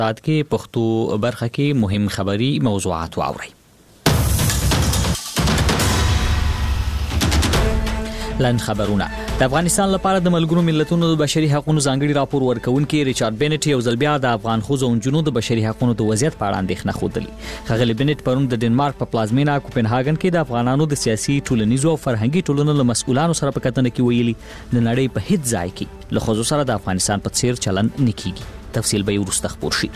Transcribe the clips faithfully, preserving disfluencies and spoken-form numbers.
سات کې پښتو برخه کې مهم خبري موضوعات واوري. لن خبرونه د افغانستان لپاره د ملګرو ملتونو د بشري حقوقو ځانګړي راپور ورکونکي ریچارډ بینټ یو ځل بیا د افغان خوځو او جنونو د بشري حقوقو د وضعیت په اړه اندېښنه خوده. خغلی بینټ پرون د ډنمارک په پلازمینا کوپنهاګن کې د افغانانو د سیاسي ټولنیزو او فرهنګي ټولنو له مسؤلانو سره په کتنه کې ویلي د نړۍ په هیڅ ځای کې له خوځو سره د افغانستان په څیر چلن نه کیږي. تفصیل به وروسته خبر شي.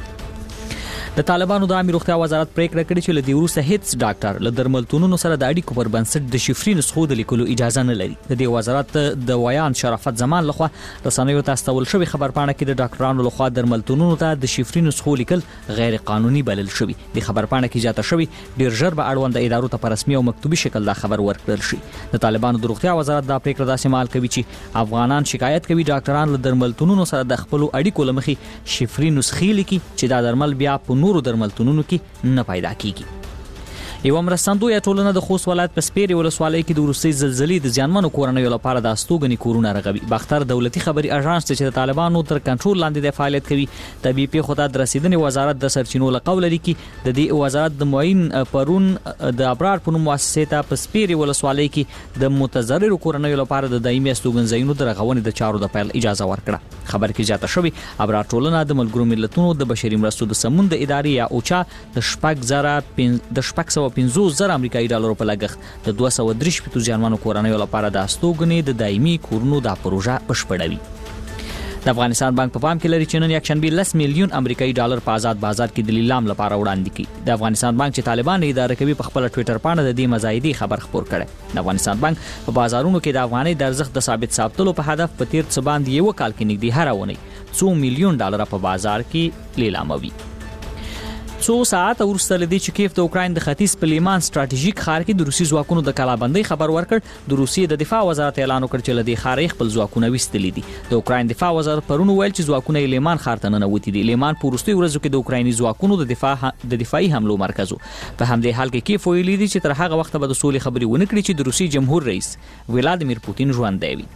د طالبانو د عامه روغتیا وزارت پریکړه کړې چې له دې وروسته هیڅ ډاکټر له درملتونونو سره د اړیکو پر بنسټ د شفري نسخو د لیکلو اجازه نه لري. د دې وزارت د ویان شرافت زمان لخوا رسنیو ته استول شوی خبرپاڼه کې د ډاکټرانو لخوا درملتونونو ته د شفري نسخو لیکل غیر قانوني بلل شوی. د خبرپاڼه کې جاته شوی ډیر ژر به اړوند ادارو ته په رسمي او مکتوبي شکل دا خبر ورکړل شي. د طالبانو د روغتیا وزارت دا پریکړه داسې مال کوي چې افغانان شکایت کوي ډاکټران له درملتونونو سره د خپل اړیکو لمخې شفري نسخې لیکي چې دا درمل بیا په نورو درملتونونو کې نه پیدا کیږي. یو مرستندوی ټولنه د خوست ولایت په سپیرې ولسوالۍ کې د وروستۍ زلزلې د زیانمنو کورنیو لپاره د استوګنې کورونه رغوي. باختر دولتي خبري اژانس چې د طالبانو تر کنټرول لاندې د فعالیت کوي طبي پیښو ته د رسیدنې وزارت د سرچینو له قوله لیکي د دې وزارت د معین پرون د ابرار په نوم مؤسسې ته په سپیرې ولسوالۍ کې د متضررو کورنیو لپاره د دایمي استوګنځایونو د رغونې د چارو د پیل اجازه ورکړه. خبر کې جاته شوی ابرار ټولنه د ملګرو ملتونو د بشري مرستو د سمون د ادارې یا اوچا د شپږ زره د شپږ سوه پنځوس زره امریکایي ډالرو په لګښت د دوه سوه درې شپېته زیانمنو کورنیو لپاره د استوګنې د دایمي کورونو د پروژه بشپړوي. د افغانستان بانک په پام کې لري چې نن یکشنبه لس میلیون امریکایي ډالر په آزاد بازار کې د لیلام لپاره وړاندې کړي. د افغانستان بانک چې طالبان اداره کوي په خپل ټوئیټر باندې د دې مزایدي خبر خبر کړي. د افغانستان بانک په بازارونو کې د افغاني د ارزښت د ثابت ساتلو په هدف په تیر څه باندې یو کال کې نږدې هر ونی څو میلیون ډالر په بازار کې لیلاموي. څو ساعت وروسته لدی چې کیف د اوکراین د ختیځ په لیمان ستراتیژیک ښار کې د روسي ځواکونو د کلابندۍ خبر ورکړ. د روسي د دفاع وزارت اعلان وکړ چې لدی ښار خپل ځواکونه وستلي دي. د اوکراین دفاع وزارت پرون ویل چې ځواکونه لیمان ښار ته ننوتي دي. لیمان په وروستي ورځو کې د اوکرایني ځواکونو د دفاع د دفاعي حملو مرکز په همدې حال کې کیف ویلي دي چې تر هغه وخت به د سولې خبري ونه کړي چې د روسي جمهور رئیس ولادیمیر پوتین ژوند دی.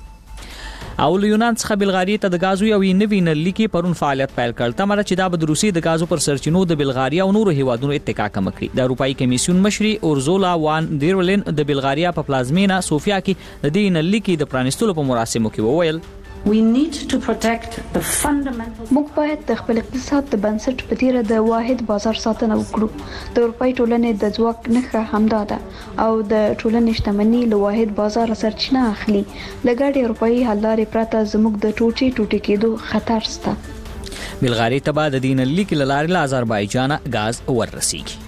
او یونان څخه بلغاریې ته د غازو یو نوی نلي کې پرون فعالیت پیل کړ. تمره چې دا به د روسي د غازو پر سرچینو د بلغاریا او نورو هیوادونو اتکا کم کړي. د اروپאי کمیسیون مشري اورزولا وان ډیرولن د بلغاریا په پلازمینا سوفیا کې د دې نلي کې د پرانیستلو په مراسمو کې وویل We need to protect the fundamental موږ باید د خپل اقتصاد د بنسټ په تیر د واحد بازار ساتنه وکړو. د اروپאי ټولنې د ځواک نښه همدا ده او د ټولنې شتمنۍ له واحد بازار سرچینه اخلي. لګړې اروپאי حل لارې پرته زموږ د ټوټي ټوټي کېدو خطر شته. بلغاري ته بعد د دین لیک لارې له آذربایجان غاز ورسیږي.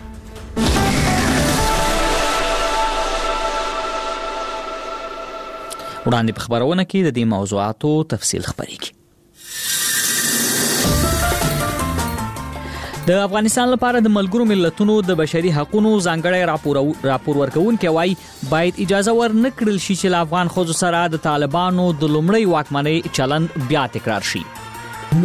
وړاندې په خبرونه کې د دې موضوعاتو تفصیل خبرېږي. د افغانستان لپاره د ملګرو ملتونو د بشري حقوقو ځانګړی راپور راپور ورکوونکی وایي باید اجازه ورنکړل شي چې له افغان ښځو سره د طالبانو د لومړۍ واکمنۍ چلند بیا تکرار شي. د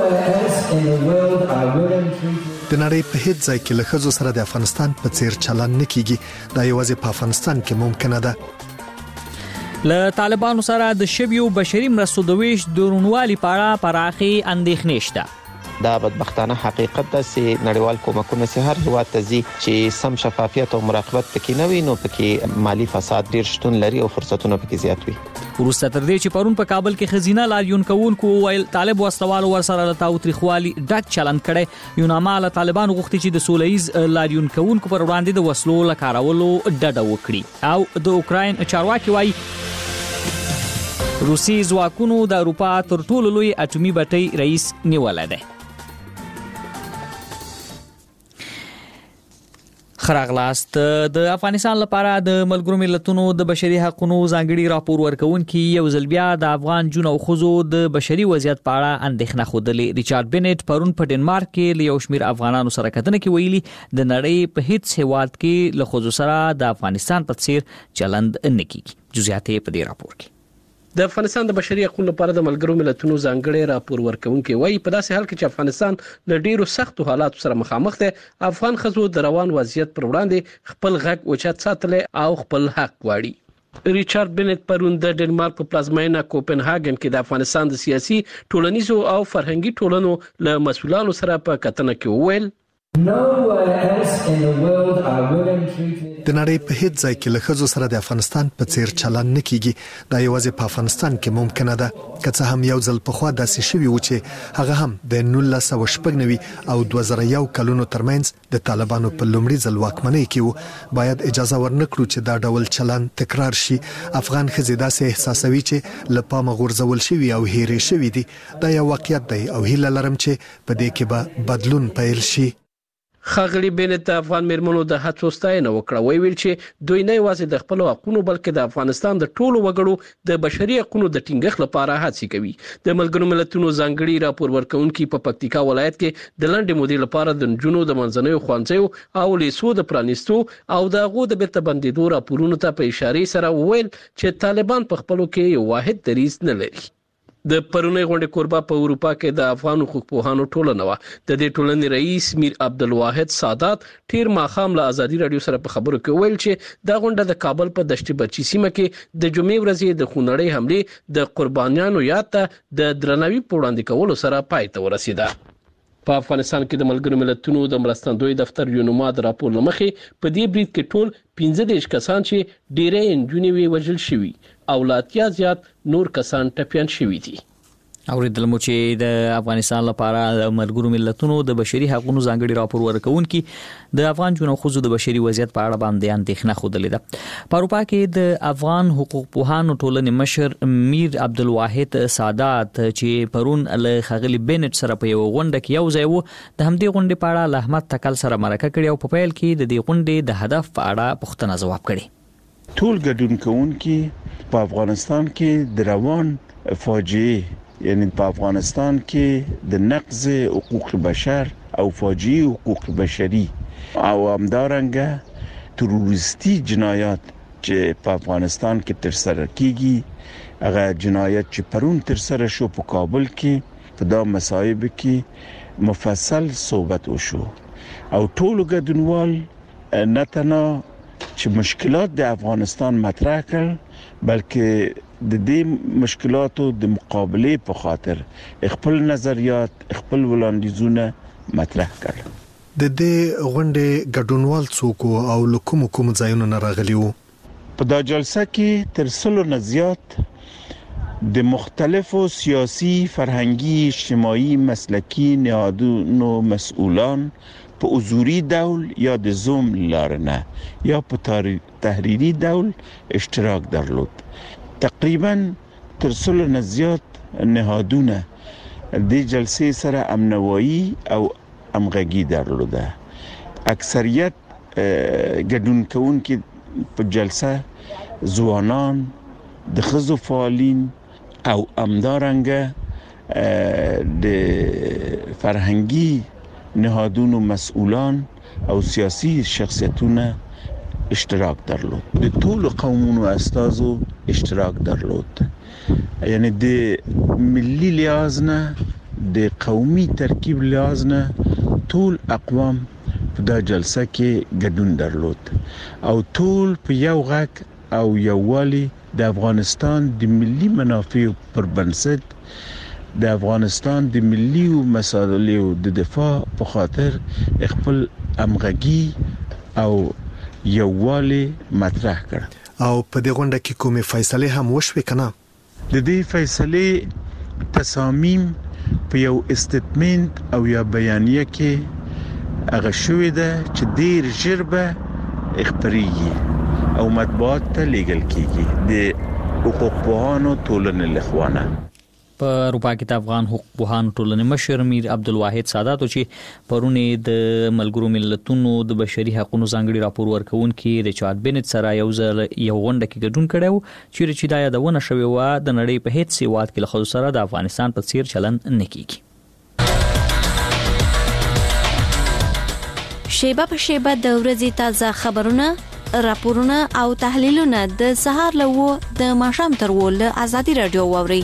نړۍ په هیڅ ځای کې له ښځو سره د افغانستان په څیر چلند نه کیږي. دا یوازې په افغانستان کې ممکنه ده. له طالبانو سره د شویو بشري مرستو د ویش درونوالي په اړه پراخي اندېښنې شته. دا بدبختانه حقیقت ده چې نړیوال کومکونه سي هر هیواد ته ځي چې سم شفافیت او مراقبت پکې نه وي نو پکې مالی فساد ډیر شتون لري او فرصتونه پکې زیات وي. وروسته تر دې چې پرون په کابل کې خزینه لاریون کوونکو ویل طالب وسلوالو ورسره له تاوتریخوالي ډک چلند کړي. یوناما له طالبان غوښتي چې د سولهییز لاریون کوونکو پر وړاندې د وسلو لکارولو ډډه وکړي. او د اوکراین چارواکي وایي روسي ځواکونو د اروپا تر ټولو لوی اټومي بټۍ رئیس نیولای دی. خراغلاست د افغانستان لپاره د ملګرو ملتونو د بشري حقوقو ځانګړي راپور ورکونکي یو ځل بیا د افغان جون او خزو د بشري وضعیت په اړه اندېښنه خوده. ریچارډ بینټ پرون په ډنمارک کې له یو شمېر افغانانو سره کتنه کې ویلي د نړۍ په هیڅ هیواد کې له خزو سره د افغانستان په څیر چلند نه کیږي. جزئیات په دې راپور کې. د افغانستان د بشري حقوقو لپاره د ملګرو ملتونو ځانګړي راپور ورکونکي وایي په داسې حال کې چې افغانستان له ډیرو سختو حالاتو سره مخامخ دی افغان ښځو د روان وضعیت پر وړاندې خپل غږ اوچت ساتلی او خپل حق غواړي. ریچارډ بنت پرون د ډنمارک په پلازمینه کوپنهاګن کې د افغانستان د سیاسي ټولنیزو او فرهنګي ټولنو له مسؤلانو سره په کتنه کې وویل د نړۍ په هیڅ ځای کې له ښځو سره د افغانستان په څیر چلند نه کیږي. دا یوازې په افغانستان کې ممکنه ده. که څه هم یو ځل پخوا داسې شوي و چې هغه هم د نولس سوه شپږ نوي او دوه زره یو کلونو ترمنځ د طالبانو په لومړي ځل واکمنۍ کې و، باید اجازه ورنکړو چې دا ډول چلند تکرار شي. افغان ښځې داسې احساسوي چې له پامه غورځول شوي او هېرې شوي دي. دا یو واقعیت دی او هیله لرم چې په دې کې به بدلون پیل شي. خاغلی بنت د افغان میرمنو د هڅو ستاینه وکړه. وی ویل چې دوی نه یوازې د خپل حقوقو بلکې د افغانستان د ټولو وګړو د بشري حقوقو د ټینګښت لپاره هڅې کوي. د ملګرو ملتونو ځانګړي راپور ورکونکي په پکتیکا ولایت کې د لنډې مودې لپاره د نجونو د منځنیو ښوونځیو او لیسو د پرانیستو او د هغو د بیرته بندېدو راپورونو ته په اشاره سره وویل چې طالبان په خپلو کې یو واحد دریځ نه لري. د پرونی غونډې کوربه په اروپا کې د افغان حقوق پوهانو ټولنه و. د دې ټولنې رئیس میر عبدالواحد سادات تیر ماښام له ازادي رادیو سره په خبرو کې ویل چې دا غونډه د کابل په دشت بچی سیمه کې د جمعې ورځې د خونړۍ حمله د قربانیانو یاد ته د درناوي په وړاندې کولو سره پای ته ورسیده. په افغانستان کې د ملګرو ملتونو د مرستندوی دفتر یونما د راپور لمخې په دې برید کې ټول پنځه دېرش کسان چې ډېرې انجونې وی وژل شوي او لا اتیا زیات نور کسان ټپیان شوي دي. اوریدل مو چې د افغانستان لپاره د ملګرو ملتونو د بشري حقوقو ځانګړي راپور ورکونکي د افغان جنو خوځو د بشري وضعیت په اړه باندې اندېښنه خوده ده. په اروپا کې د افغان حقوق پوهانو ټولنې مشر میر عبدالواحد سادات چې پرون له خغلی بنت سره په یو غونډه کې یو ځای وو، د همدې غونډې په اړه له احمد تکل سره مرکه کړې او په پیل کې د دې غونډې د هدف په اړه پوښتنه ځواب کړي. ټول ګډون کوونکي په افغانستان کې د روان فاجعه یعنی په افغانستان کې د نقض حقوق بشر او فاجعه حقوق بشري او همدارنګه تروریستي جنایات چې په افغانستان کې تر سره کیږي، هغه جنایت چې پرون تر سره شو په کابل کې، په دا مصايب کې مفصل صحبت وشو او ټول ګډونوال نه تنها چې مشکلات د افغانستان مطرح کړل بلکې د دې مشکلاتو د مقابله په خاطر خپل نظریات خپل وړاندیزونه مطرح کړل. د دې غونډې ګډونوال څوک او لکوم کوم ځایونه نه راغلي وو؟ په دا جلسه کې تر سلو نه زیات د مختلفو سیاسي، فرهنګي، اجتماعي، مسلکي نهادونو مسؤلان په حضوري ډول یا د زوم لارنه یا په تحریری ډول اشتراک درلود. تقریبا تر سلو نه زیات نهادونه د جلسې سره امنوایی او همغږي درلوده. اکثریت ګډون کوونکي په جلسه ځوانان، د ښځو فعالین او همدارنګه د فرهنګي نهادونو مسؤلان او سیاسي شخصیتونه اشتراک درلود. د ټول قومونو استازو اشتراک درلود. یعنی د ملي لحاظ نه، د قومي ترکیب لحاظ نه ټول اقوام په دا جلسه کې ګډون درلود او ټول په یو غږ او یووالي د افغانستان د ملي منافعو پر بنسټ د افغانستان د ملي مسایلو د دفاع په خاطر خپل همغږي او یووالی مطرح کړ. او په دې غونډه کې کومې فیصله هم وشوي کنه؟ د دې فیصله تصامیم په یو استټمنټ او یا بیانیه کې هغه شوې ده چې ډیر ژر به خبريږي او مطبوعات ته لیږل کیږي د حقوق پوهانو ټولنې لخوانه. په اروپا کې د افغان حقوق پوهانو ټولنې مشر میر عبدالواحد سادات چې پرونی د ملګرو ملتونو د بشري حقوقو ځانګړي راپور ورکونکي ریچارډ بنت سره یو ځل یو غونډه کې ګډون کړو چې چې دا یادونه شوې و د نړۍ په هیڅ هیواد کې له خلکو سره د افغانستان په څیر چلند نه کیږي. شیبه په شیبه د ورځې تازه خبرونه، راپورونه او تحلیلونه د سهار له و د ماښام تر و له ازادي رادیو واوري.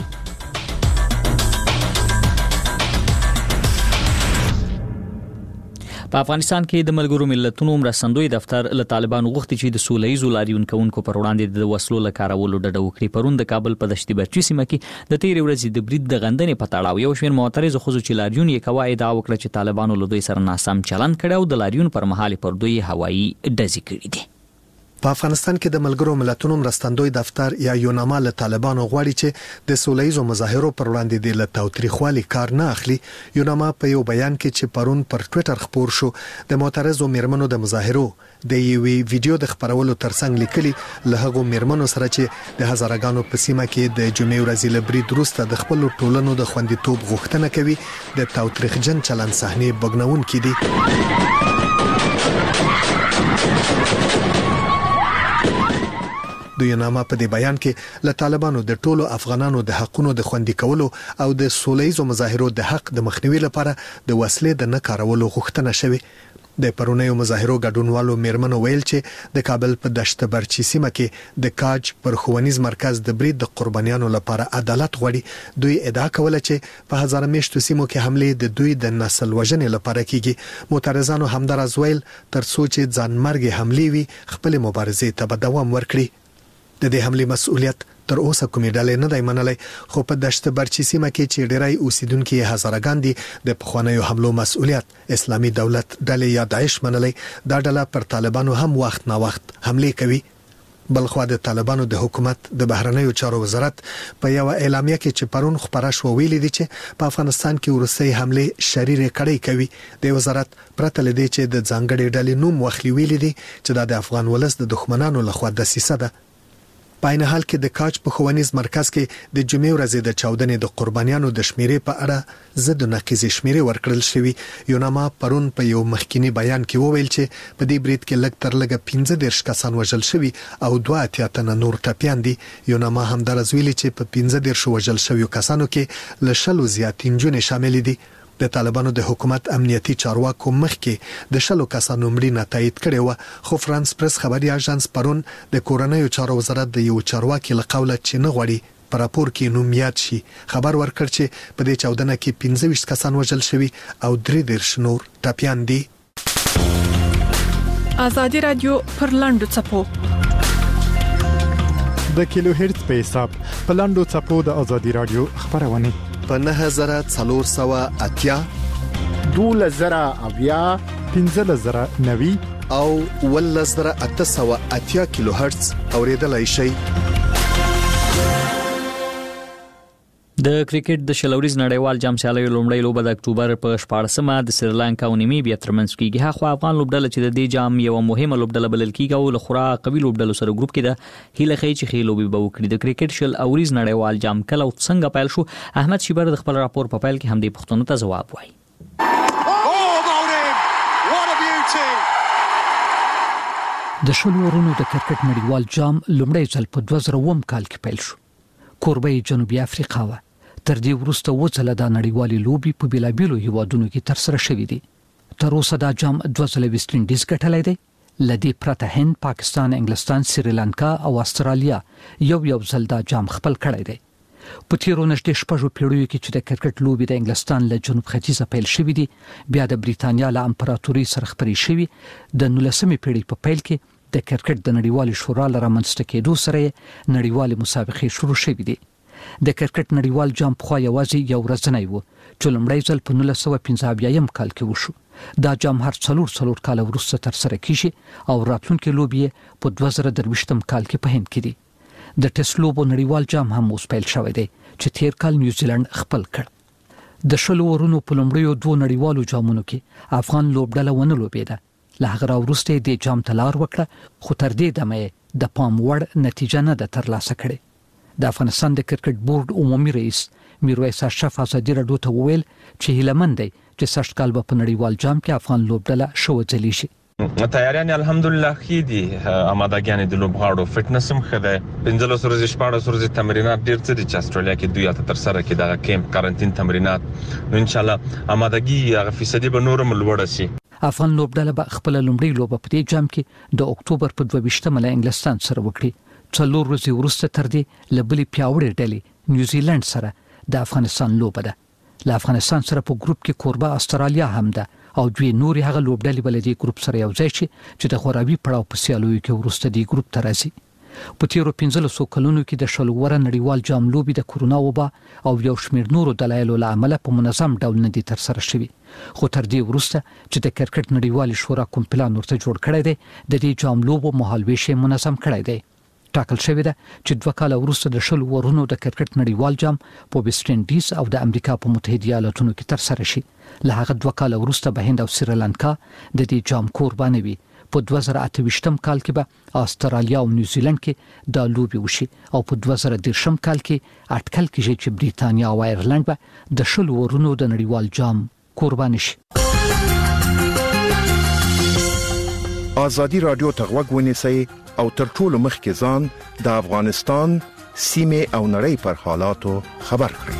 په افغانستان کې د ملګرو ملتونو مرستندوی دفتر له طالبانو غوښتي چې د سولهییزو لاریون کوونکو پر وړاندې د وسلو له کارولو ډډه وکړي. پرون د کابل په دشتي برچي سیمه کې د تیرې ورځې د برید د غندنې په تړاو یو شمېر معترض خو چې لاریون یې کوي ادعا وکړه چې طالبانو له دوی سره ناسم چلند کړی او د لاریون پر مهال پر دوی هوایي ډزې کړې دي. په افغانستان کې د ملګرو ملتونو مرستندوی دفتر یا یوناما له طالبانو غواړي چې د سولهییزو مظاهرو پر وړاندې د تاوتریخوالي کار نه اخلي. یوناما په یو بیان کې چې پرون پر ټوئیټر خپور شو د معترضو میرمنو د مظاهرو د یوې ویډیو د خبرولو ترڅنګ لیکلي له هغو میرمنو سره چې د هزارګانو په سیمه کې د جمعې ورځې له برید وروسته د خپل ټولنو د خوندیتوب غوښتنه کوي د تاوتریخجن چلند صحنې بګنون کړي. د یوناما په دې بیان کې له طالبانو د ټولو افغانانو د حقونو د خوندي کولو او د سولهییزو مظاهرو د حق د مخنیوي لپاره د وسلې د نه کارولو غوښتنه شوې. د پرونیو مظاهرو ګډونوالو میرمنو ویل چې د کابل په دشت برچي سیمه کې د کاج پر ښوونیز مرکز د برید د قربانیانو لپاره عدالت غواړي. دوی ادعا کوله چې په هزار میشتو سیمو کې حمله د دوی د نسل وژنې لپاره کیږي. معترضانو همدارز ویل ترڅو چې ځانمرګي حمله وي خپل مبارزې ته به دوام ورکړي. د دې حمله مسؤلیت تر اوسه کومې ډلې نه دی منلای، خو په دشت برچي سیمه کې چې ډیری اوسیدونکو هزارګان دي د پخوانیو حملو مسؤلیت اسلامي دولت ډلې یا داعش منلای. دا ډله پر طالبانو هم وخت نه وخت حمله کوي. بلخو د طالبانو د حکومت د بهرنیو چارو وزارت په یو اعلامیه کې چې پرون خبره شو ویلي دي چې په افغانستان کې ورسي حمله شریر کړي کوي. د وزارت پرته لدی چې د ځانګړي ډلې نوم وخلی ویلي دي چې د افغان ولس د دښمنانو لخوا د سیسه ده. په عین حال کې د کاج په ښوونیز مرکز کې د جمعې ورځې د چاودنې د قربانیانو د شمیرې په اړه زد نقیزي شمیرې ورکړل شوې. یوناما پرون په یو مخکینی بیان کې وویل چې په دې برید کې لږ تر لږه پنځه دېرش کسان وژل شوي او دوه اتیا تنه نور ټپیان دي. یوناما همدارز ویلي چې په پنځه دېرش وژل شویو کسانو کې له شلو زیات نجونې شامل دي. د طالبانو د حکومت امنیتي چارواکو مخکې د شلو کسانو مړینه تایید کړې و، خو فرانس پریس خبري اژانس پرون د کورنیو چارو وزارت د یو چارواکي له قوله چې نه غوړي پر راپور کې نوم یاد شي خبر ورکړ چې په دې چاودنه کې پنځه ویشت کسان وژل شوي او درې دېرش نور ټپیان دي. آزادي رادیو پر لاندو چپو د کیلو هرتز په حساب په لاندو چپو د آزادي رادیو خبرونه په نه هزار څلور سوه اتیا دوله زره اویا پنځه زره نوي او ول زره اته سوه اتیا کیلو هرتز اوریدلای شي. د کرکټ د شلوريز نړیوال جام سیالیو لومړی لوبه د اکتوبر په شپاړسمه د سریلانکا او نیمیبیا ترمنځ کیږي. خو افغان لوبډله چې د دې جام یو مهمه لوبډله بلل کیږي او لخوا قوي لوبډلو سره ګروپ کې د هیله خي چې خې لوبي به وکړي. د کرکټ شل اوریز نړیوال جام کله او څنګه پیل شو؟ احمد شیبر د خپل راپور په پیل کې هم دې پښتنو ته جواب وایي. د شل ورونو د کرکټ نړیوال جام لومړی ځل په دوه زره اووه کال کې پیل شو. کوربه جنوبي افریقا و. تر دې وروسته وځله د نړیوالې لوبي په بیلابیلو هیوادونو کې تر سره شوې دي. تر اوسه دا جام دوه ځله ویسټ انډیز ګټلای دی. لدی پرته هند، پاکستان، انګلستان، سریلانکا او استرالیا یو یو ځل دا جام خپل کړی دی. په تیرو نږدې شپږو پیړیو کې چې د کرکټ لوبي د انګلستان له جنوب ختیځه پیل شوې دي، بیا د بریتانیا له امپراتوري سره خپرې شوې. د نولسمې پیړۍ په پیل کې د کرکټ د نړیوال شورا لپاره منځته کېدو سره نړیوال مسابقې شروع شوې دي. د کرکټ نړیوال جام په خوا یوازې یو ورځنی و چې لومړی ځل په نولس سوه پنځه اویایم کال کې وشو. دا جام هر څلور څلور کال وروسته تر سره کیږي او راتلونکي لوبي په دوه زره درویشتم کال کې په هند کې دي. د ټیسټ لوبو نړیوال جام هم اوس پیل شوی دی چې تیر کال نیوزیلند خپل کړ. د شلو ورونو په لومړیو دوه نړیوالو جامونو کې افغان لوبډله ونه لوبېده. له هغه وروسته د جام تلار وکړه، خو تر دې دمه د پام وړ نتیجه نه ده ترلاسه کړې. د افغانستان د کرکټ بورډ عمومي رئیس میرویس اشرف ازادي راډیو ته وویل چې هیلمند دی چې سږ کال په نړیوال جام کې افغان لوبډله شو ځلی شي. تیاریان الحمدلله خې دي، آمادګیان د لوبغاړو فټنس هم ښه ده. پنځلس ورځې شپاړس ورځې تمرینات ډېر څه دي چې استرالیا کې دوی اته تر سره کې دغه کیمپ کارانتین تمرینات، نو ان شاء الله آمادګي هغه فیصدي به نورم لوړ شي. افغان لوبډله به خپل لومړی لوبه په دې جام کې د اکتوبر په دوه ویشتمه له انګلستان سره وکړي. څلور ورځې وروسته تر دې لبلې پیاوړې ډلې نیوزیلند سره د افغانستان لوبه ده. له افغانستان سره په ګروپ کې کوربه استرالیا هم ده او دوی نوري هغه لوبډلې بلدي ګروپ سره یو ځای شي چې د غوړاوي پړاو په سیالوي کې ورسته دی ګروپ ته راځي. په تیرو پنځلسو کلونو کې د شلوره نړیوال جام لوبي د کورونا وبا او یو شمېر نورو دلایلو له امله په منظم ډول نه دي تر سره شوي. خو تر دې وروسته چې د کرکټ نړیوال شورا کوم پلان ورته جوړ کړی دی د دې جام لوبو مهالويش منظم کړی دی. ټاکل شوی دی چې دوه کاله وروسته د شلو ورونو د کرکټ نړیوال جام په ویسټ انډیز او د امریکا په متحده ایالاتونو کې تر سره شي. له هغه دوه کاله وروسته به هند او سریلانکا د دې جام قرباني وي. په دوه زره اته ویشتم کال کې به استرالیا او نیوزیلند کې د لوبي وشي او په دوه زره دېرشم کال کې اټکل کېږي چې بریتانیا او ایرلند به د شلو ورونو د نړیوال جام قرباني شي. ازادي رادیو ته غوږ ونیسئ او تر ټولو مخکې ځان د افغانستان سیمه او نړۍ پر حالاتو خبر کړئ.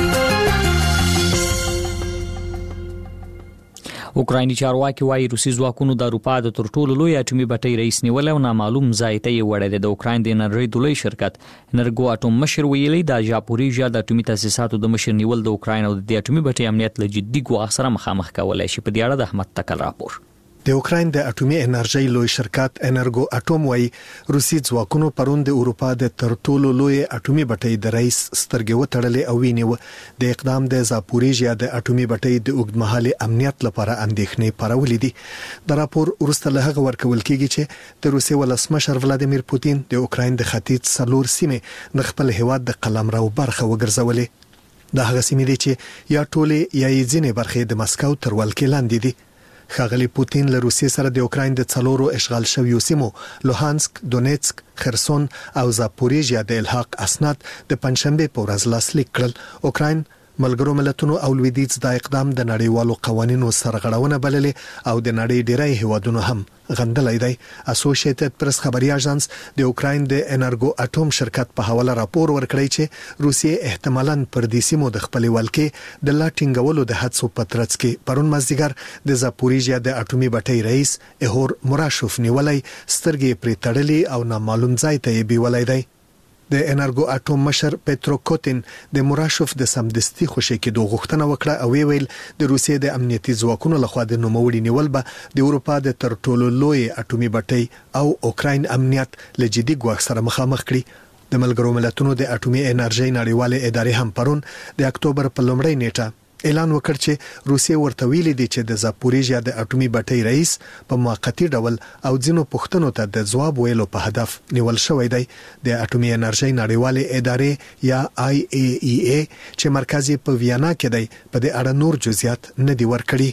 اوکرایني چارواکي وايي روسي ځواکونو د اروپا د تر ټولو لوی اټومي بټۍ رئیس نیول او نامعلوم ځای ته یې وړی دی. د اوکراین د انرژۍ د لوی شرکت انرګو اټوم مشر ویلي د ژاپوریژیا د اټومي تاسیساتو د مشر نیول د اوکراین او د اټومي بټۍ امنیت له جدي ګواښ سره مخامخ کولای شي. په دې اړه د احمد تکل راپور. د اوکراین د اټومي انرژۍ لوی شرکت انرګو اټوم وايي روسي ځواکونو پرون د اروپا د تر ټولو لوی اټومي بټۍ د رئیس سترګې وتړلې او ویني د اقدام د زاپوریژیا د اټومي بټۍ د اوږدمهالي امنیت لپاره اندېښنې پارولې دي. د راپور وروسته له هغه ورکول کېږي چې د روسي ولسمشر ولادیمیر پوتین د اوکراین د ختیځ څلور سیمې د خپل هیواد د قلمرو برخه وګرځولې. د هغه سیمې دي چې یا ټولې یا یې ځینې برخې د مسکو تر ولکې لاندې دي. ښاغلي پوتین له روسیې سره د اوکراین د څلورو اشغال شویو سیمو لوهانسک، دونیتسک، خرسون او زاپوریژیا د الحاق اسناد د پنځشنبه په ورځ لاسلیک کړل. اوکراین ملګرو ملتونو او لویدیځ د اقدام د نړیوالو قوانینو سرغړونه بللې او د نړۍ ډیری هیوادونو هم غندلې دی. اسوسییټډ پریس خبري اژانس د اوکراین د انرګو اټوم شرکت په حواله راپور ورکړی چې روسیې احتمالاً پر دې سیمو د خپل ولکې د لا ټینګولو د هڅو په ترڅ کې پرون مازدیګر د زاپوریژیا د اټومي بټۍ رئیس ایهور موراشوف نیولای سترګې پرې تړلې او نامعلوم ځای ته یې بیولای دی. د انرګو اټوم مشر پېترو کوتین د موراشوف د سمدستي خوشی کېدو غوښتنه وکړه او ویل د روسیې د امنیتي ځواکونو لخوا د نوموړي نیول به د اروپا د تر ټولو لوی اټومي بټۍ او اوکراین امنیت له جدي ګواښ سره مخامخ کړي. د ملګرو ملتونو د اټومي انرژۍ نړیواله ادارې هم پرون د اکتوبر په لومړۍ نیټه اعلان وکړ چې روسیې ورته ویلي دي چې د زاپوریژیا د اټومي بټۍ رئیس په موقتی ډول او ځینو پوښتنو ته د ځواب ویلو په هدف نیول شوی دی. د اټومي انرژۍ نړیواله ادارې یا آی ای ای ای چې مرکز یې په ویانا کې دی په دې اړه نور جزئیات نه دی ورکړي.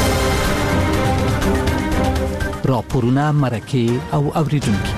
راپورونه مرکه او اوریدونکو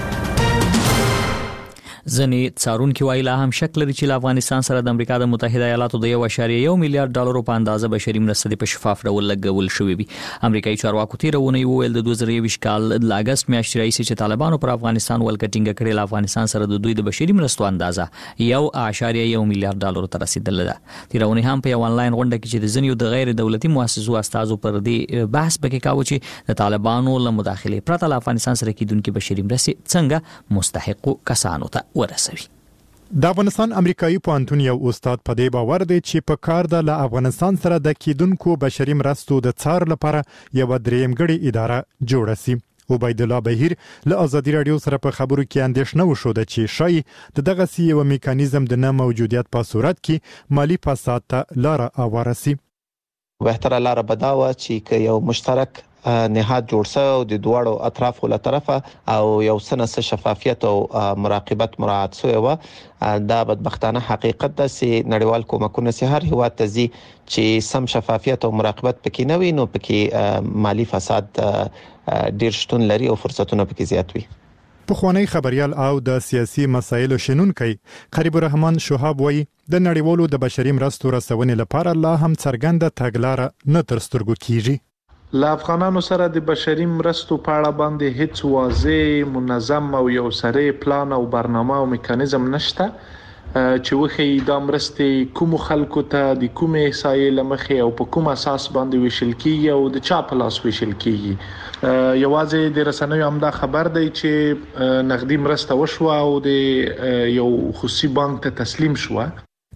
ځنې څارونکو ویل هم شک لري چې افغانستان سره د امریکا د متحده ایالاتو د یو اعشاریه یو میلیارډ ډالرو په اندازه بشري مرستې په شفاف ډول لګول شوې وي. امریکایي چارواکو تیرونه ویل د دوه زره یوویشت کال د اگست میاشتې راهیسې چې طالبانو پر افغانستان ولکټینګ کړي، افغانستان سره د دوی د بشري مرستو اندازه یو اعشاریه یو میلیارډ ډالرو ته رسیدلې ده. تیرونه هم په یو انلاین غونډه کې چې د ځینو د غیر دولتي مؤسسو استازو پر دې بحث وکړ کاوه چې د طالبانو له مداخله پرته افغانستان سره کېدونکې بشري مرستې څنګه مستحقو کسانو ته ورسوي. د افغانستان امریکایي پوهنتون یو استاد په دې باور دی چې په کار د له افغانستان سره د کېدونکو بشري مرستو د څار لپاره یو درېمګړې اداره جوړه سي. عبید الله بهیر له ازادي رادیو سره په خبرو کې اندېښنه وشوده چې شای د دغه سی یو میکانیزم د نه موجودیت په صورت کې مالی فساد ته لار اواره سي. بهتره لار بداوه چې یو مشترک نهاد جوړ شو د دوړو اطرافو له طرفه او یو سنه شفافیت او مراقبت مراعات شوی و. دا بدبختانه حقیقت ده چې نړیوال کومکونه سي هر هیواد ته زی چې سم شفافیت او مراقبت پکې نه وي نو پکې مالی فساد ډیر شتون لري او فرصتونه پکې زیات وي. پخوانی خبريال او د سیاسي مسایلو شنونکي قریب الرحمن شهاب وایي د نړیوالو د بشري مرستو رسونې لپاره لا هم څرګنده تګلارې نه تر سترګو کیږي. له افغانانو سره د بشري مرستو په اړه باندې هیڅ واضح منظم او یو سره پلان او برنامه او میکانیزم نشته چې وخی د مرستې کوم خلکو ته د کومه سایه لمخه او په کوم اساس باندې وشل کیږي او د چا په لاس وشل کیږي. یوازې د رسنیو هم دا خبر دی چې نقدي مرسته وشو او د یو خصوصي بانک ته تسلیم شو.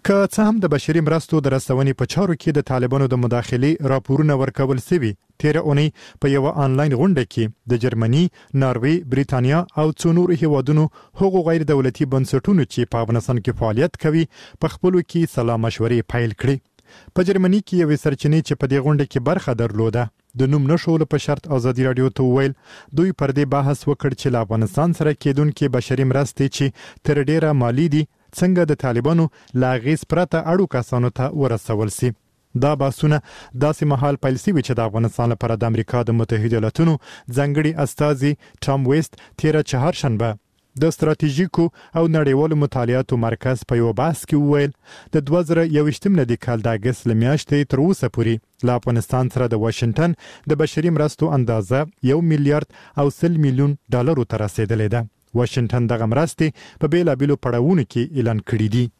که څه هم د بشري مرستو د رسونې په چارو کې د طالبانو د مداخلې راپورونه ورکول شوي، تیر اونۍ په یو آنلاین غونډه کې د جرمني، ناروې، بریتانیا او څو نورو هیوادونو هغو غیر دولتي بنسټونو چې په افغانستان کې فعالیت کوي په خپلو کې سلا مشورې پیل کړې. په جرمني کې یو سرچینې چې په دې غونډه کې برخه درلوده د نوم نشول په شرط ازادي رادیو ته ویل دوی پر دې بحث وکړ چې له افغانستان سره کېدونکې بشري مرستې چې تر ډیره مالی دي څنګه د طالبانو لا غیس پرته اړو کسانو ته ورسول سي. دا باسونه داسې مهال پیل شوي چې د افغانستان لپاره د امریکا د متحده ایالاتونو ځانګړي استازي ټام ویست تیر چهارشنبه د ستراتیژیکو او نړیوالو مطالعاتو مرکز په یو بحث کې وویل د دوه زره یوویشتم د کال د اګست له میاشتې تر اوسه پورې له افغانستان سره د واشنگټن د بشري مرستو اندازه یو میلیارډ او سل میلیون ډالرو ته رسیدلې ده. واشنگټن دغه مرستې په بیلابیلو پړاوونو کې اعلان کړي دي.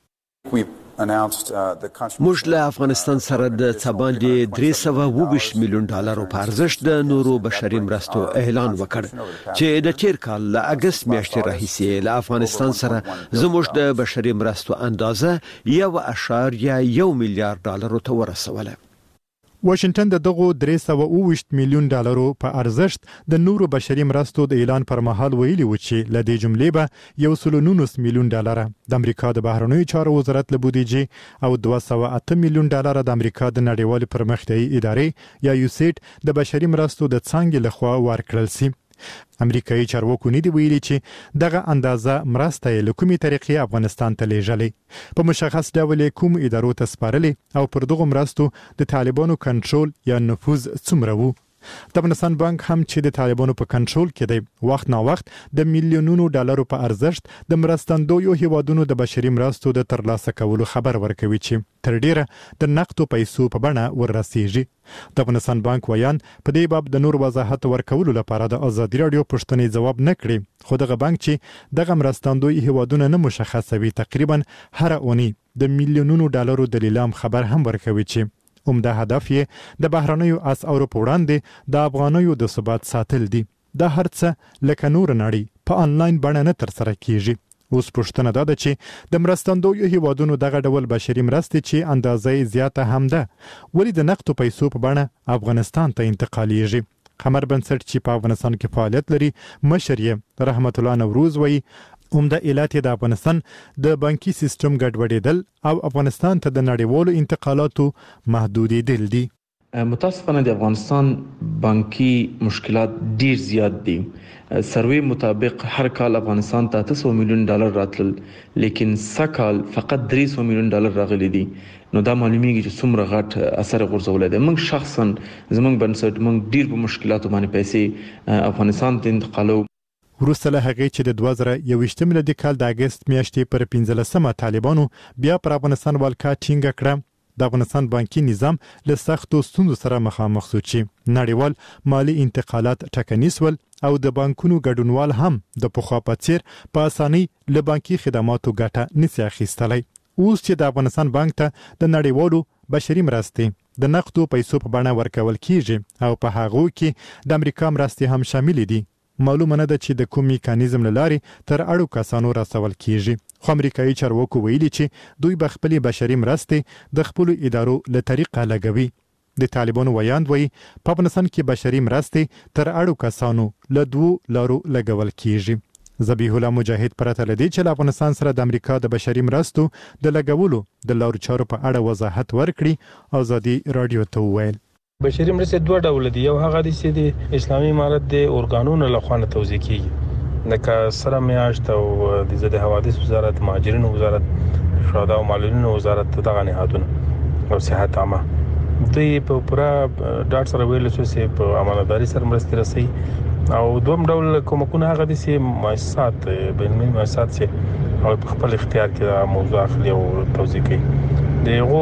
موږ له افغانستان سره د څباندې درې سوه اووه ویشت میلیون ډالرو په ارزښت د نورو بشري مرستو اعلان وکړ چې د تیر کال له اګست میاشتې راهیسې له افغانستان سره زموږ د بشري مرستو اندازه یو اعشاریه یو میلیارډ ډالرو ته ورسوله. واشنگټن د دغو درې سوه اووه ویشت میلیون ډالرو په ارزښت د نورو بشري مرستو د اعلان پر مهال ویلي و چې له دې جملې به یو سل نولس میلیون ډالره د امریکا د بهرنیو چارو وزارت له بودیجې او دوه سوه اته میلیون ډالره د امریکا د نړیوالې پرمختیایي ادارې یا یوسیډ د بشري مرستو د څانګې لخوا ورکړل شي. امریکایي چارواکو نه دی ویلي چې دغه اندازه مرسته له کومې طریقې افغانستان ته لیږلې، په مشخص ډول کوم ادارو ته سپارلې او پر دغه مرستو د طالبانو کنټرول یا نفوذ څومره وو. د افغانستان بانک هم چې د طالبانو په کنټرول کې دی وخت نا وخت د میلیونونو ډالرو په ارزښت د مرستندویو هیوادونو د بشري مرستو د ترلاسه کولو خبر ورکوي چې تر ډیره د نقدو پیسو په بڼه وررسیږي. د افغانستان بانک ویان په دې باب د نور وضاحت ورکولو لپاره د ازادي رادیو پوښتنې ځواب نه کړي، خو دغه بانک چې دغه مرستندوی هیوادونه نه مشخصوي تقریبا هر اونۍ د میلیونونو ډالرو د لیلام خبر هم ورکوي چې عمده هدف یې د بهرنیو اسعارو په وړاندې د افغانیو د ثبات ساتل دي. دا هر څه لکه نور نړۍ په انلاین بڼه نه ترسره کیږي. اوس پوښتنه دا ده چې د مرستندویو هیوادونو دغه ډول بشري مرستې چې اندازې زیاته هم ده ولې د نقدو پیسو په بڼه افغانستان ته انتقالیږي. قمر بنسټ چې په افغانستان کې فعالیت لري مشر یې رحمت الله نوروز وایي عمده علت د افغانستان د بانکي سیستم ګډوډېدل او افغانستان ته د نړیوالو انتقالاتو محدودېدل دي. متاسفانه د افغانستان بانکي مشکلات ډیر زیات دي. سروې مطابق هر کال افغانستان ته اته سوه میلیون ډالر راتلل، لیکن سکال فقط درې سوه میلیون ډالر راغلي دي. نو دا معلومیږي چې څومره غټ اثر غورځولای دی. موږ شخصا زموږ بنسټ موږ ډیر په مشکلاتو باندې پیسې افغانستان ته انتقالو. وروسته له هغې چې د دوه زره یوویشتم د کال د اګست میاشتې پر پنځلسمه طالبانو بیا پر افغانستان ولکه ټینګه کړه، د افغانستان بانکي نظام له سختو ستونزو سره مخامخ شو چې نړیوال مالی انتقالات ټکنیز ول او د بانکونو ګډونوال هم د پخوا په څیر په اسانۍ له بانکي خدماتو ګټه نشي اخیستلی. اوس چې د افغانستان بانک ته د نړیوالو بشري مرستې د نقدو پیسو په بڼه ورکول کیږي او په هغو کې د امریکا مرستې هم شامل دي، معلومه نه ده چې د کوم میکانیزم لاري تر اړو کسانو رسول کیږي. خو امریکایي چارواکو ویلي چې دوی به خپل بشري مرستې د خپل ادارو له طریقه لګوي. د طالبانو ویاند وایي په افغانستان کې بشري مرستې تر اړو کسانو له دوو لارو لګول کیږي. ذبیح الله مجاهد پرته لدی چې له افغانستان سره د امریکا د بشري مرستو د لګولو د لارو چارو په اړه وضاحت ورکړي ازادي رادیو ته وویل. بشري مرستې دوه ډول دي، یو هغه د سیدي اسلامي امارت د اورګانونو له خوا توزیع کیږي لکه سره میاشت او د زده حوادث وزارت، مهاجرینو وزارت، شهدا او معلولینو وزارت، دغه نهادونه او صحت عامه دوی په پورا ډاټ سره ویل چې په امانتداري سره مرستې رسي. او دوم ډول کومکونه هغه د سي مؤسسات بین‌المللي مؤسسات چې او په خپل اختیار کې موضوع اخلي او توزیع کوي. دغه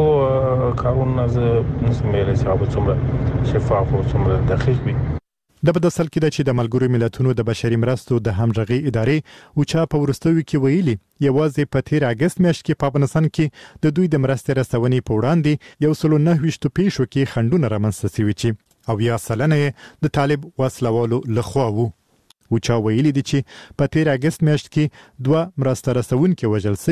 کارونه زه نسم ویل چې هغه څومره شفاف او څومره دقیق وي. د بده سل کې د چې د ملګرو ملتونو د بشري مرستو د همغږي ادارې او چا په ورستوي کې ویلي یوازې په تیر اگست میاشت کې په افغانستان کې د دوی د مرستې رسونې په وړاندې یو سل نه ویشت پیښو کې خندونه رامنځته شوي چې او یا سلنه د طالب وسلوالو لخوا وو. او چا ویلي دي چې په تیر اگست میاشت کې دوه مرسته رسونکي وژل شوي،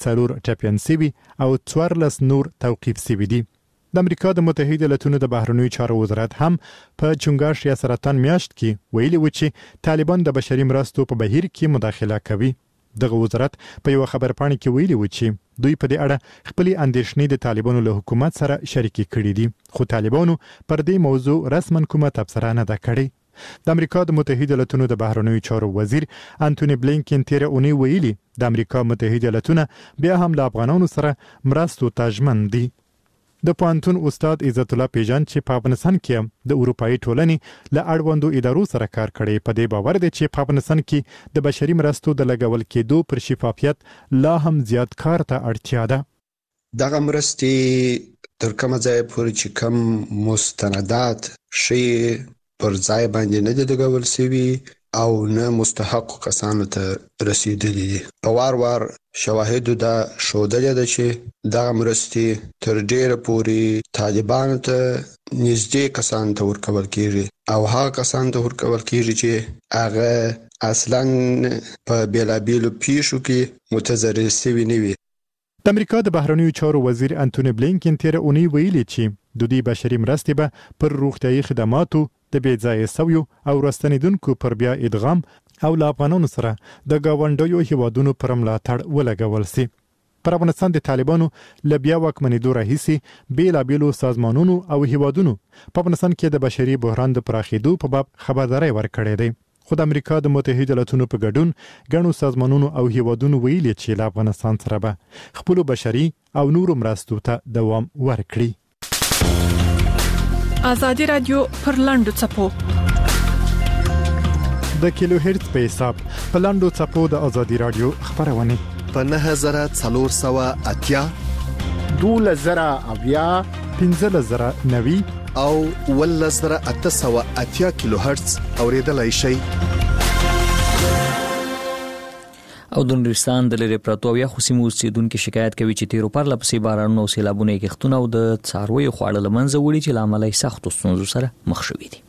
څلور ټاپیان سوي او څوارلس نور توقیف سوي دي. د امریکا د متحده ایالاتونو د بهرنیو چارو وزارت هم په چونګاش یا سرطان میاشت کې ویلي و چې طالبان د بشري مرستو په بهیر کې مداخله کوي. دغه وزارت په یو خبرپاڼه کې ویلي و چې دوی په دې اړه خپل اندېښنې د طالبانو له حکومت سره شریکې کړې دي، خو طالبانو پر دې موضوع رسماً کومه تبصره نه ده کړې. د امریکا د متحده ایالاتونو د بهرنیو چارو وزیر انټونی بلینکن تیر اونۍ ویلي د امریکا متحده ایالاتونه بیا هم له افغانانو سره مرستو ته ژمن دي. د پوهنتون استاد عزت الله پیجان چې په افغانستان کې د اروپאי ټولنې له اړوندو ادارو سره کار کړي په دې باور دی چې په افغانستان کې د بشري مرستو د لګول کېدو پر شفافیت لا هم زیات کار ته اړتیا ده. دغه مرستې تر کومه ځای پورې چې کم مستندات شي پر ځای باندې نه دي لګول شوي او نه مستحق کسانو ته رسیدلي دي. په وار وار شواهدو دا ښودلې ده چې دغه مرستې تر ډیره پورې طالبانو ته نږدې کسانو ته ورکول کېږي او هغه کسانو ته ورکول کېږي چې هغه اصلا په بیلابیلو پیښو کې متضرر شوي نه وي. د امریکا د بهرنیو چارو وزیر انټونی بلینکن تیر اونۍ ویلي چې د دې بشري مرستې به پر روغتیايي خدماتو د بې ځایه سویو او راستنیدونکو پر بیا ادغام او له افغانانو سره د ګاونډیو هیوادونو پر ملاتړ ولګول سي. پر افغانستان د طالبانو له بیا واکمنېدو راهیسې بېلابېلو سازمانونو او هیوادونو په افغانستان کې د بشري بحران د پراخېدو په باب خبرداری ورکړی دی. خو د امریکا د متحده ایالاتونو په ګډون ګڼو سازمانونو او هیوادونو ویلي چې له افغانستان سره به خپل بشري او نورو مرستو ته دوام ورکړي. آزادي رادیو پر لاندو چپو د کیلو هرتز په حساب په لاندو چپو د آزادي رادیو خبرونه په نه هزار څلور سوه اتیا دوله زره اویا پنځه زره نوي او ول زره اته سوه اتیا کیلو هرتز اوریدلای شي. او د نورستان د لری پرتو یا خصيمو اوسیدونکو شکایت کوي چې تیرو پر لپسې بارانونو او سیلابونو کېختونه او د څارویو خواړه لمنځه وړي چې لامل یې سخت ستونزو سره مخ شوي دي.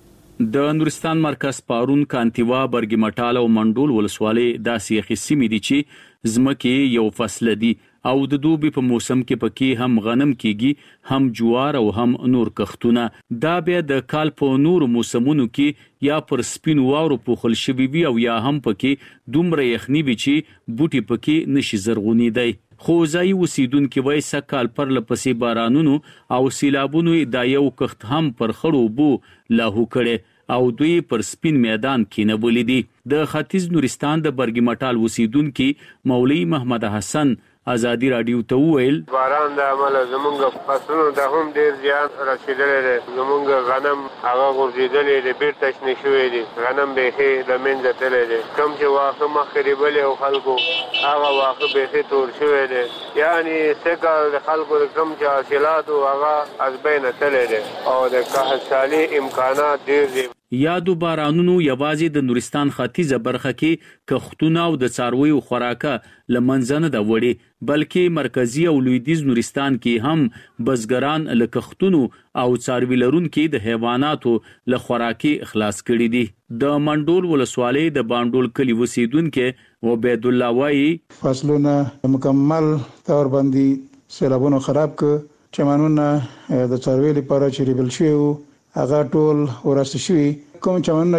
د نورستان مرکز پارون کانتیوا برګی مټال او منډول ولسوالۍ داسې خصيمې دي چې زمکه یو فصل دي او د دوبي په موسم کې پکې هم غنم کیږي هم جوار او هم نور کښتونه. دا بیا د کال په نور موسمونو کې یا پر سپین واورو پوخل شوي وي او یا هم پکې دومره یخني وي چې بوټي پکې نشي زرغونی دی. خو ځای اوسیدونکو وایي سکهال پر لپسې بارانونو او سیلابونو دا یو کښت هم پر خړو بو لاهو کړي او دوی پر سپین میدان کې نه بولی دي. د ختیځ نورستان د برګی مټال اوسیدونکو مولوی محمد حسن آزادی رادیو ته ویل باران د عمل زمونږ فصلونو ته هم ډیر زیان رسیدلی دی. زمونږ غنم هغه غورځېدلی دی، بیرته شنې شوی دی، غنم بیخي له منځه تللی دی. کوم چې واښه مخکې ریبلی او خلکو هغه واښه بیخي تور شوی دی. یعنې سږکال د خلکو د کوم چې حاصلات و هغه از بینه تللی دی او د کښتسالي امکانات ډیر دي. یادو بارانونو یوازې د نورستان ختیځه برخه کې کښتونه او د څارویو خوراکه لمنځه نه ده وړې بلکې مرکزی او لویدیځ نورستان کې هم بزګران له کښتونو او څاروي لرونکو د حیواناتو له خوراکي اخلاص کړي دي. د منډول ولسوالۍ د باندول کلی اوسیدونکو عبید الله وایي فصلونه مکمل تور باندې سیلابونو خراب ک چمنونه د څاروي لپاره چې ریبل شي هغه ټول ورسته شوی. کوم چمنونه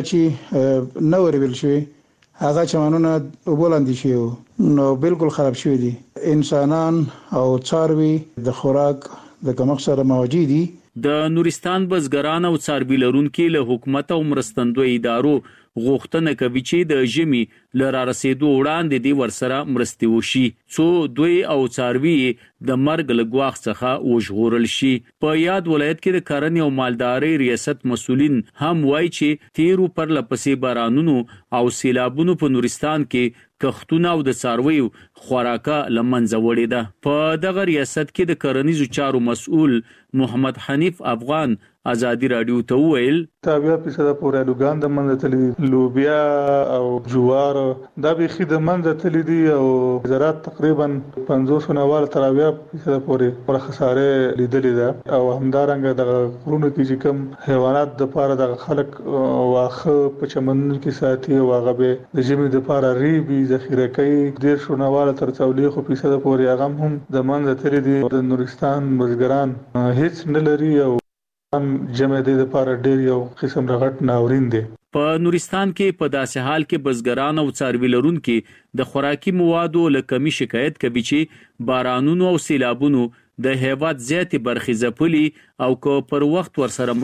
چې نه وربل شوی هغه چمنونه وبولاندې شي نو بالکل خراب شوی دي. انسانان او څاروي د خوراک د کمښت سره مواجه دي. د نورستان بزګران او څاروي لرونکو له حکومت او مرستندوی ادارو غوښتنه کوي چې د ژمي لر رسیدو وړاندې دی ورسره مرستي وشي څو دوی او څاروي د مرګ له ګواښ څخه وژغورل شي. په یاد ولایت کې د کرنې او مالدارۍ ریاست مسولین هم وایي چې تیرو پر لپسې بارانونو او سیلابونو په نورستان کې کښتونه او د څارویو خوراکه لمنځه وړې ده. په دغه ریاست کې د کرنیزو چارو مسؤل محمد حنیف افغان ازادي رادیو ته وویل تابع فیصد پورې لوګان د منځ تللی لوبیا او جوار دا به خې د منځ تللی دي او زراعت تقریبا پنځوس نوال تراویا فیصد پورې پر خساره لیدلې ده او همدارنګه د غرونو کې چې کوم حیوانات د پاره د خلک واخه په چمن کې ساتي او هغه به د جمی د پاره ریبي ذخیره کوي ډیر شو نوال تر څولې خو فیصد پورې هغه هم د منځ تللی دي د نورستان بزګران هیڅ نه لري او جمع د لپاره ډیر یو قسم رغټ ناورین دي. په نورستان کې په داسې حال کې بزګران او څاروي لرونکو د خوراکي موادو له کمی شکایت کوي چې بارانونو او سیلابونو د هیواد زیاتې برخې ځپلي او کو پر وخت ورسره